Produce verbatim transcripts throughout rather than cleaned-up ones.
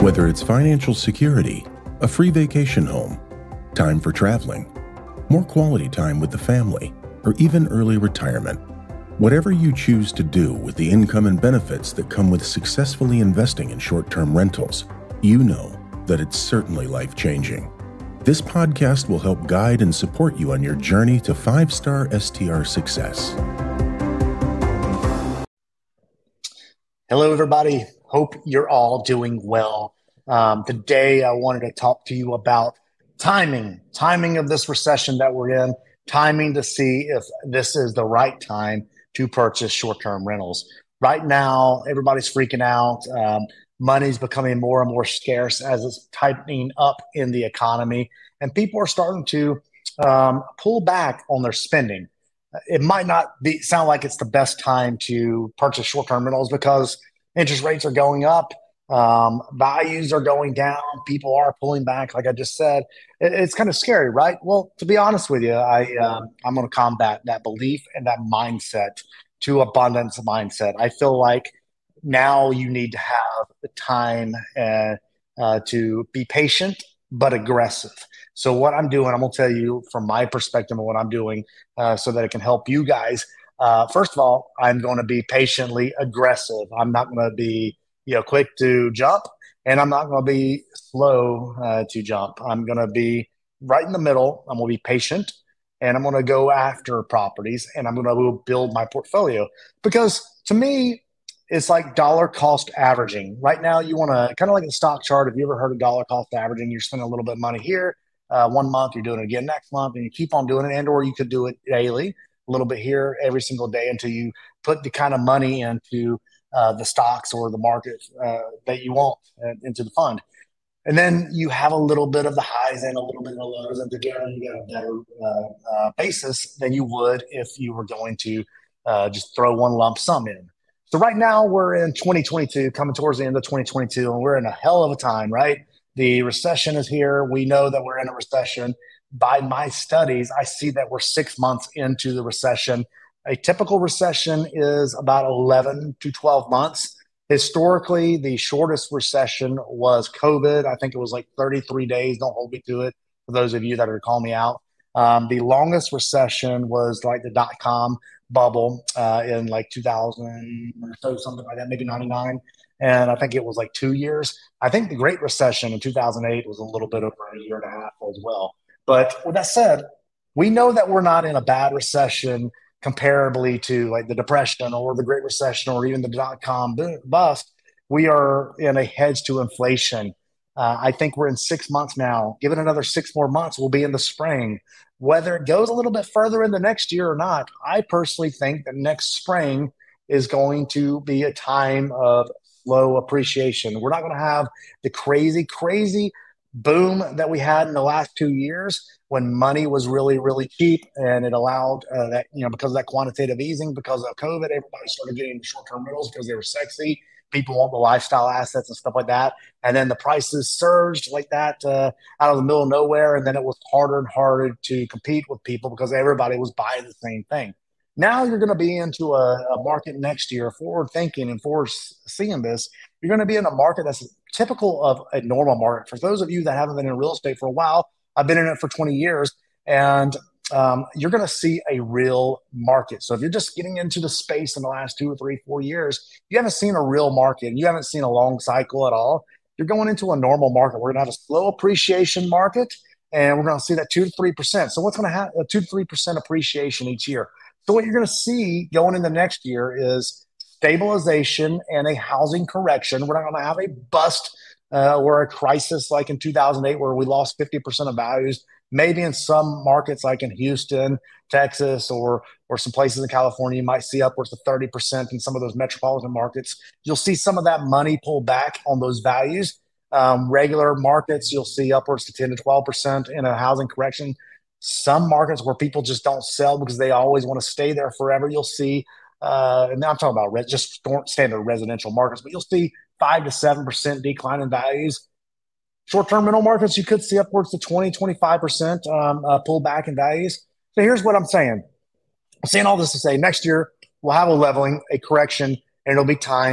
Whether it's financial security, a free vacation home, time for traveling, more quality time with the family, or even early retirement, whatever you choose to do with the income and benefits that come with successfully investing in short-term rentals, you know that it's certainly life-changing. This podcast will help guide and support you on your journey to five-star S T R success. Hello, everybody. Hope you're all doing well. Um, today, I wanted to talk to you about timing, timing of this recession that we're in, timing to see if this is the right time to purchase short-term rentals. Right now, everybody's freaking out. Um, money's becoming more and more scarce as it's tightening up in the economy, and people are starting to um, pull back on their spending. It might not be sound like it's the best time to purchase short-term rentals because interest rates are going up, um, values are going down, people are pulling back. Like I just said, it, it's kind of scary, right? Well, to be honest with you, I um, I'm going to combat that belief and that mindset to abundance mindset. I feel like now you need to have the time uh, uh, to be patient but aggressive. So what I'm doing, I'm going to tell you from my perspective of what I'm doing uh, so that it can help you guys. Uh, first of all, I'm going to be patiently aggressive. I'm not going to be, you know, quick to jump, and I'm not going to be slow uh, to jump. I'm going to be right in the middle. I'm going to be patient, and I'm going to go after properties, and I'm going to build my portfolio. Because to me, it's like dollar cost averaging. Right now, you want to kind of like the stock chart. Have you ever heard of dollar cost averaging? You're spending a little bit of money here. Uh, one month, you're doing it again next month, and you keep on doing it. And or you could do it daily, a little bit here every single day until you put the kind of money into uh, the stocks or the market uh, that you want uh, into the fund. And then you have a little bit of the highs and a little bit of the lows, and together you get a better uh, uh, basis than you would if you were going to uh, just throw one lump sum in. So right now we're in twenty twenty-two, coming towards the end of twenty twenty-two, and we're in a hell of a time, right? The recession is here. We know that we're in a recession. By my studies, I see that we're six months into the recession. A typical recession is about eleven to twelve months. Historically, the shortest recession was COVID. I think it was like thirty-three days. Don't hold me to it for those of you that are calling me out. Um, the longest recession was like the dot-com bubble uh, in like two thousand or so, something like that, maybe ninety-nine. And I think it was like two years. I think the Great Recession in two thousand eight was a little bit over a year and a half as well. But with that said, we know that we're not in a bad recession comparably to like the Depression or the Great Recession or even the dot-com bust. We are in a hedge to inflation. Uh, I think we're in six months now. Give it another six more months, we'll be in the spring. Whether it goes a little bit further in the next year or not, I personally think that next spring is going to be a time of slow appreciation. We're not going to have the crazy, crazy boom that we had in the last two years when money was really, really cheap, and it allowed uh, that, you know, because of that quantitative easing, because of COVID, everybody started getting into short-term rentals because they were sexy. People want the lifestyle assets and stuff like that. And then the prices surged like that uh, out of the middle of nowhere. And then it was harder and harder to compete with people because everybody was buying the same thing. Now you're going to be into a, a market next year, forward thinking and forward seeing this. You're going to be in a market that's typical of a normal market. For those of you that haven't been in real estate for a while, I've been in it for twenty years, and um, you're going to see a real market. So if you're just getting into the space in the last two or three, four years, you haven't seen a real market. You haven't seen a long cycle at all. You're going into a normal market. We're going to have a slow appreciation market, and we're going to see that two to three percent. So what's going to happen? A two to three percent appreciation each year. So what you're going to see going into next year is stabilization and a housing correction. We're not going to have a bust uh, or a crisis like in two thousand eight where we lost fifty percent of values. Maybe in some markets like in Houston, Texas, or or some places in California, you might see upwards of thirty percent in some of those metropolitan markets. You'll see some of that money pull back on those values. Um, regular markets, you'll see upwards to ten to twelve percent in a housing correction. Some markets where people just don't sell because they always want to stay there forever, you'll see, uh, and now I'm talking about res- just standard residential markets, but you'll see five to seven percent decline in values. Short-term rental markets, you could see upwards to twenty, twenty-five percent um, uh, pullback in values. So here's what I'm saying. I'm saying all this to say next year we'll have a leveling, a correction, and it'll be time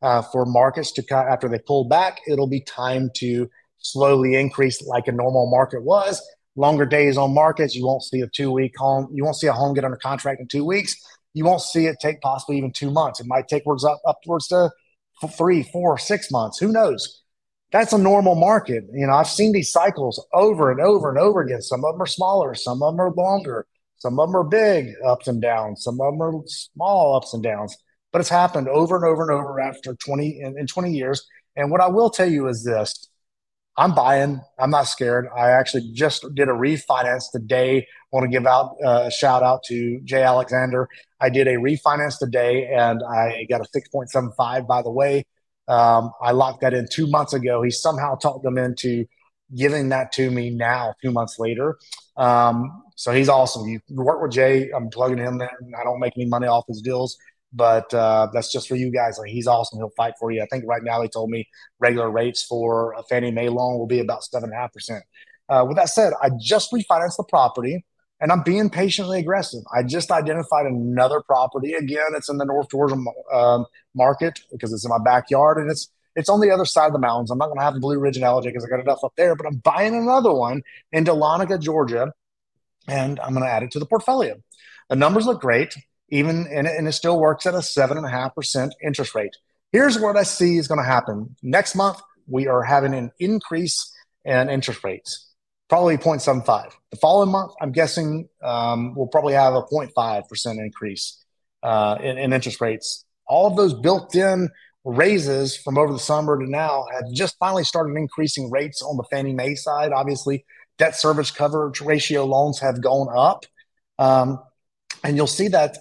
Uh, for markets to cut after they pull back, it'll be time to slowly increase like a normal market was. Longer days on markets, you won't see a two-week home. You won't see a home get under contract in two weeks. You won't see it take possibly even two months. It might take words up upwards to three, four, six months. Who knows? That's a normal market. You know, I've seen these cycles over and over and over again. Some of them are smaller, some of them are longer, some of them are big ups and downs, some of them are small ups and downs. But it's happened over and over and over after twenty in, in twenty years. And what I will tell you is this: I'm buying. I'm not scared. I actually just did a refinance today. I want to give out uh, a shout out to Jay Alexander. I did a refinance today, and I got a six point seven five. By the way, um, I locked that in two months ago. He somehow talked them into giving that to me now, two months later. Um, so he's awesome. You work with Jay. I'm plugging him in. I don't make any money off his deals, but uh, that's just for you guys. Like, he's awesome. He'll fight for you. I think right now he told me regular rates for a Fannie Mae loan will be about seven and a half percent. Uh, with that said, I just refinanced the property, and I'm being patiently aggressive. I just identified another property. Again, it's in the North Georgia um, market because it's in my backyard, and it's it's on the other side of the mountains. I'm not going to have the Blue Ridge and L J because I got enough up there, but I'm buying another one in Dahlonega, Georgia, and I'm going to add it to the portfolio. The numbers look great, even and it, and it still works at a seven and a half percent interest rate. Here's what I see is going to happen next month. We are having an increase in interest rates, probably zero point seven five. The following month, I'm guessing um, we'll probably have a zero point five percent increase uh, in, in interest rates. All of those built-in raises from over the summer to now have just finally started increasing rates on the Fannie Mae side. Obviously, debt service coverage ratio loans have gone up. Um, and you'll see that,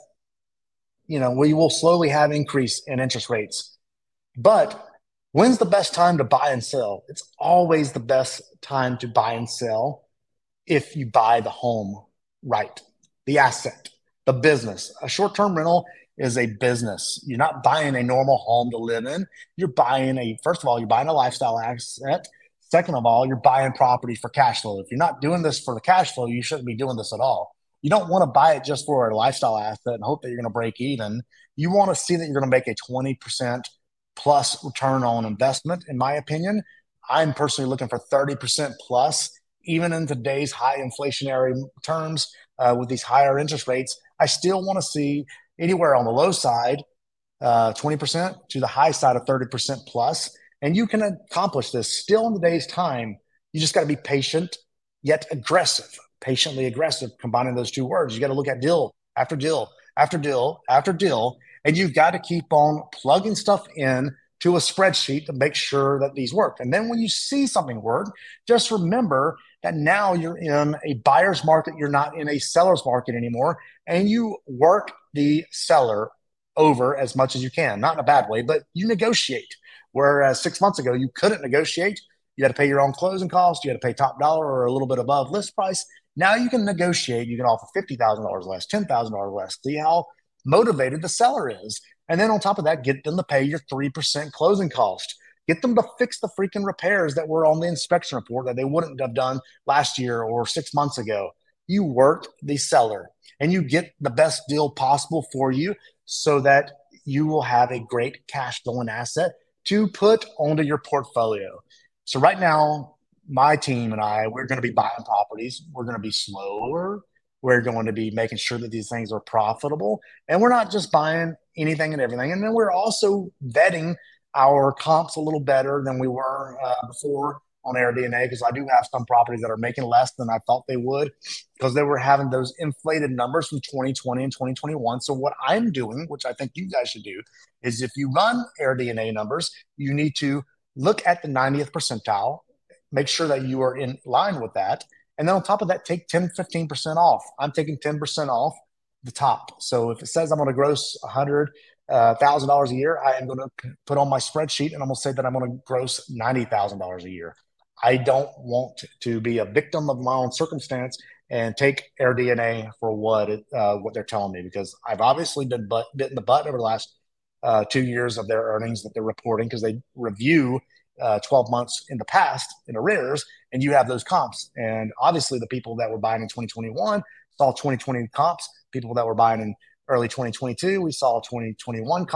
you know, we will slowly have increase in interest rates. But when's the best time to buy and sell? It's always the best time to buy and sell if you buy the home right, the asset, the business. A short-term rental is a business. You're not buying a normal home to live in. You're buying a, first of all, you're buying a lifestyle asset. Second of all, you're buying property for cash flow. If you're not doing this for the cash flow, you shouldn't be doing this at all. You don't want to buy it just for a lifestyle asset and hope that you're going to break even. You want to see that you're going to make a twenty percent plus return on investment. In my opinion, I'm personally looking for thirty percent plus, even in today's high inflationary terms uh, with these higher interest rates. I still want to see anywhere on the low side, uh, twenty percent to the high side of thirty percent plus. And you can accomplish this still in today's time. You just got to be patient, yet aggressive. Patiently aggressive, combining those two words. You got to look at deal after deal after deal after deal, and you've got to keep on plugging stuff in to a spreadsheet to make sure that these work. And then when you see something work, just remember that now you're in a buyer's market. You're not in a seller's market anymore, and you work the seller over as much as you can. Not in a bad way, but you negotiate. Whereas six months ago, you couldn't negotiate. You had to pay your own closing costs. You had to pay top dollar or a little bit above list price. Now you can negotiate. You can offer fifty thousand dollars less, ten thousand dollars less. See how motivated the seller is. And then on top of that, get them to pay your three percent closing cost. Get them to fix the freaking repairs that were on the inspection report that they wouldn't have done last year or six months ago. You work the seller and you get the best deal possible for you so that you will have a great cash flowing asset to put onto your portfolio. So right now, my team and I, we're going to be buying properties. We're going to be slower. We're going to be making sure that these things are profitable. And we're not just buying anything and everything. And then we're also vetting our comps a little better than we were uh, before on AirDNA, because I do have some properties that are making less than I thought they would because they were having those inflated numbers from twenty twenty and twenty twenty-one. So what I'm doing, which I think you guys should do, is if you run AirDNA numbers, you need to look at the ninetieth percentile, make sure that you are in line with that. And then on top of that, take ten, fifteen percent off. I'm taking ten percent off the top. So if it says I'm going to gross one hundred thousand dollars a year, I am going to put on my spreadsheet and I'm going to say that I'm going to gross ninety thousand dollars a year. I don't want to be a victim of my own circumstance and take AirDNA for what it, uh, what they're telling me, because I've obviously been butt, bit in the butt over the last uh, two years of their earnings that they're reporting, because they review uh, twelve months in the past in arrears, and you have those comps. And obviously the people that were buying in twenty twenty-one saw twenty twenty comps. People that were buying in early twenty twenty-two, we saw twenty twenty-one comps.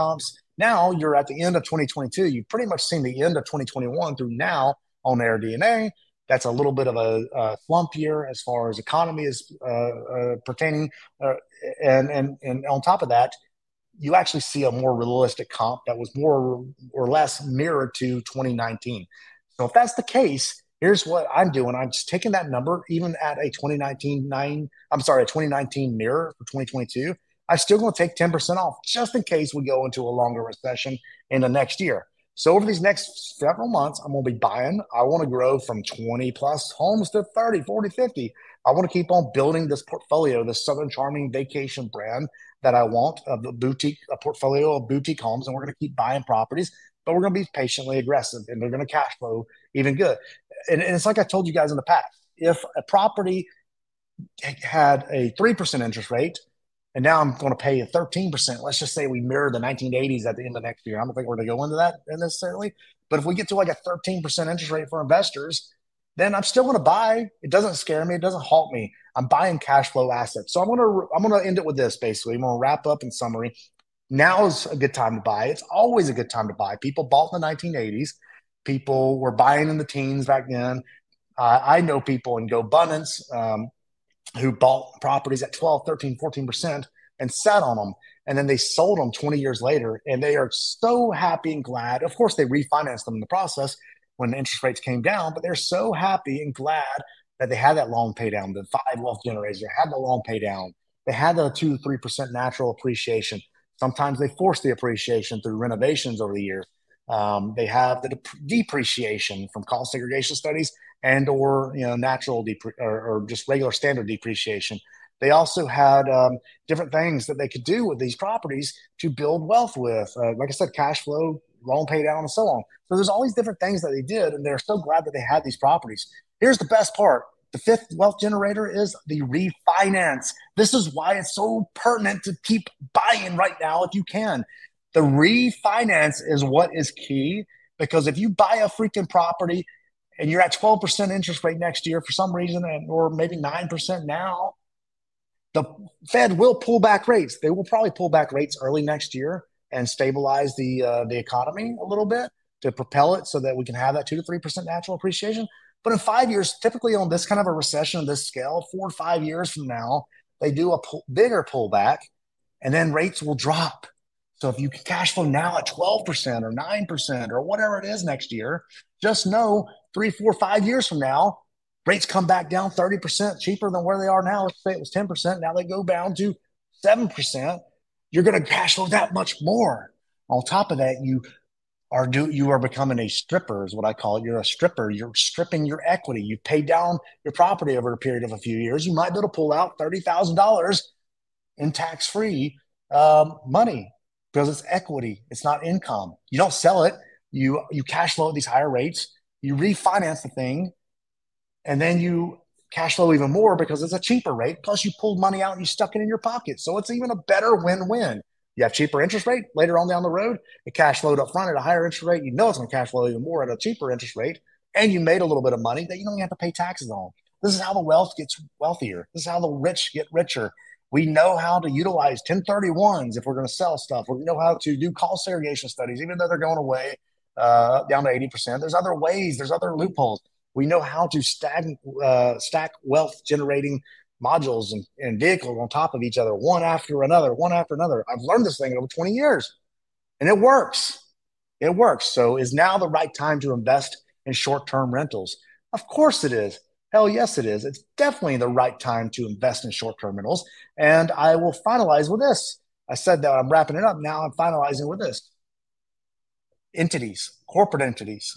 Now you're at the end of twenty twenty-two. You've pretty much seen the end of twenty twenty-one through now on AirDNA. That's a little bit of a, a slump year as far as economy is uh, uh, pertaining. Uh, and, and, and on top of that, you actually see a more realistic comp that was more or less mirrored to twenty nineteen. So if that's the case, here's what I'm doing. I'm just taking that number, even at a twenty nineteen nine, I'm sorry, a twenty nineteen mirror for twenty twenty-two. I'm still going to take ten percent off just in case we go into a longer recession in the next year. So over these next several months, I'm going to be buying. I want to grow from twenty plus homes to thirty, forty, fifty. I want to keep on building this portfolio, this Southern Charming vacation brand that I want, of the boutique, a portfolio of boutique homes, and we're going to keep buying properties, but we're going to be patiently aggressive, and they're going to cash flow even good. And, and it's like I told you guys in the past, if a property had a three percent interest rate, and now I'm going to pay a thirteen percent, let's just say we mirror the nineteen eighties at the end of next year. I don't think we're going to go into that necessarily, but if we get to like a thirteen percent interest rate for investors, then I'm still going to buy. It doesn't scare me. It doesn't halt me. I'm buying cash flow assets. So I'm going to I'm going to end it with this. Basically, I'm going to wrap up in summary. Now is a good time to buy. It's always a good time to buy. People bought in the nineteen eighties. People were buying in the teens back then. Uh, I know people in GoBundance um, who bought properties at twelve, thirteen, fourteen percent and sat on them. And then they sold them twenty years later. And they are so happy and glad. Of course, they refinanced them in the process when the interest rates came down, but they're so happy and glad that they had that long pay down. The five wealth generators had the long pay down. They had the two, three percent natural appreciation. Sometimes they force the appreciation through renovations over the years. Um, they have the dep- depreciation from cost segregation studies and or you know natural depre- or, or just regular standard depreciation. They also had um, different things that they could do with these properties to build wealth with. Uh, like I said, cash flow, loan pay down, and so on. So there's all these different things that they did, and they're so glad that they had these properties. Here's the best part. The fifth wealth generator is the refinance. This is why it's so pertinent to keep buying right now if you can. The refinance is what is key, because if you buy a freaking property and you're at twelve percent interest rate next year for some reason, or maybe nine percent now, the Fed will pull back rates. They will probably pull back rates early next year and stabilize the uh, the economy a little bit to propel it so that we can have that two to three percent natural appreciation. But in five years, typically on this kind of a recession of this scale, four to five years from now, they do a pull, bigger pullback, and then rates will drop. So if you can cash flow now at twelve percent or nine percent or whatever it is next year, just know three, four, five years from now, rates come back down thirty percent cheaper than where they are now. Let's say it was ten percent. Now they go down to seven percent. You're going to cash flow that much more. On top of that, you are do you are becoming a stripper, is what I call it. You're a stripper. You're stripping your equity. You pay down your property over a period of a few years. You might be able to pull out thirty thousand dollars in tax-free um, money because it's equity. It's not income. You don't sell it. You you cash flow at these higher rates. You refinance the thing, and then you cash flow even more because it's a cheaper rate. Plus, you pulled money out and you stuck it in your pocket. So it's even a better win-win. You have cheaper interest rate later on down the road. It cash flowed up front at a higher interest rate. You know it's going to cash flow even more at a cheaper interest rate. And you made a little bit of money that you don't even have to pay taxes on. This is how the wealth gets wealthier. This is how the rich get richer. We know how to utilize ten thirty-ones if we're going to sell stuff. We know how to do cost segregation studies, even though they're going away uh, down to eighty percent. There's other ways. There's other loopholes. We know how to stack, uh, stack wealth generating modules and, and vehicles on top of each other, one after another, one after another. I've learned this thing in over twenty years, and it works. It works. So is now the right time to invest in short-term rentals? Of course it is. Hell yes, it is. It's definitely the right time to invest in short-term rentals. And I will finalize with this. I said that I'm wrapping it up. Now I'm finalizing with this. Entities, corporate entities.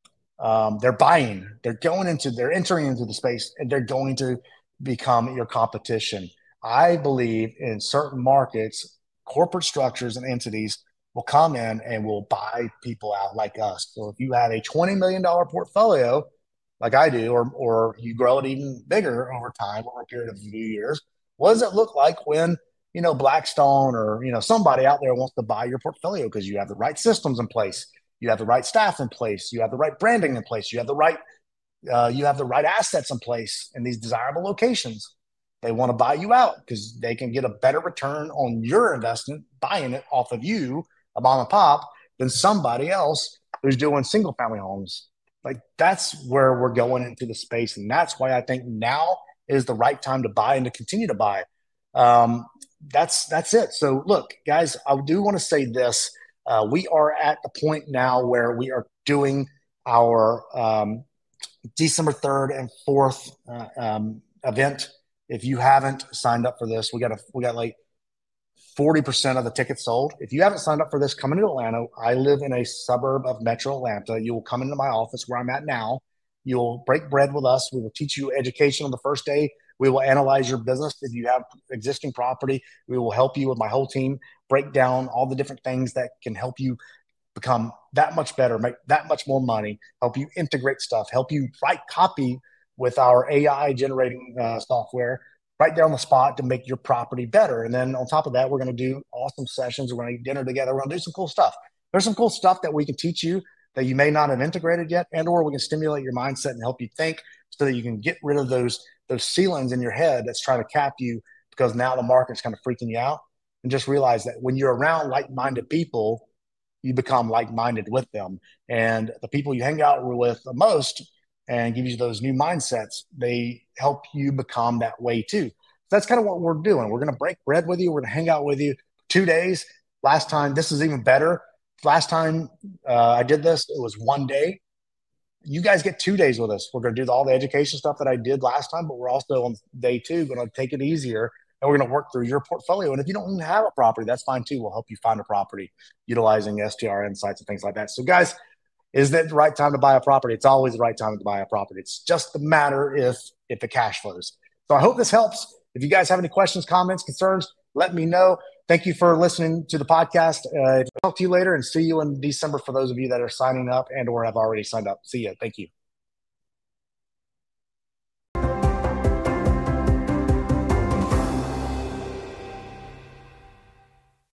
Um, they're buying. They're going into, they're entering into the space, and they're going to become your competition. I believe in certain markets, corporate structures and entities will come in and will buy people out like us. So if you have a twenty million dollars portfolio, like I do, or, or you grow it even bigger over time, over a period of a few years, what does it look like when, you know, Blackstone or, you know, somebody out there wants to buy your portfolio because you have the right systems in place, you have the right staff in place, you have the right branding in place, you have the right Uh, you have the right assets in place in these desirable locations. They want to buy you out because they can get a better return on your investment buying it off of you, a mom and pop than somebody else who's doing single family homes. Like that's where we're going into the space. And that's why I think now is the right time to buy and to continue to buy. Um, that's, that's it. So look, guys, I do want to say this. Uh, we are at the point now where we are doing our um, December third and fourth uh, um, event. If you haven't signed up for this, we got a, we got like forty percent of the tickets sold. If you haven't signed up for this, come into Atlanta. I live in a suburb of Metro Atlanta. You will come into my office where I'm at now. You'll break bread with us. We will teach you education on the first day. We will analyze your business. If you have existing property, we will help you with my whole team break down all the different things that can help you become that much better, make that much more money, help you integrate stuff, help you write copy with our A I generating uh, software right there on the spot to make your property better. And then on top of that, we're going to do awesome sessions. We're going to eat dinner together. We're going to do some cool stuff. There's some cool stuff that we can teach you that you may not have integrated yet, and or we can stimulate your mindset and help you think so that you can get rid of those those ceilings in your head that's trying to cap you because now the market's kind of freaking you out. And just realize that when you're around like-minded people, you become like-minded with them. And the people you hang out with the most and give you those new mindsets, they help you become that way too. So that's kind of what we're doing. We're going to break bread with you. We're going to hang out with you two days. Last time, this is even better. Last time uh, I did this, it was one day. You guys get two days with us. We're going to do all the education stuff that I did last time, but we're also on day two going to take it easier, and we're going to work through your portfolio. And if you don't even have a property, that's fine too. We'll help you find a property utilizing S T R insights and things like that. So guys, is that the right time to buy a property? It's always the right time to buy a property. It's just the matter if if the cash flows. So I hope this helps. If you guys have any questions, comments, concerns, let me know. Thank you for listening to the podcast. Uh, talk to you later and see you in December for those of you that are signing up and or have already signed up. See you. Thank you.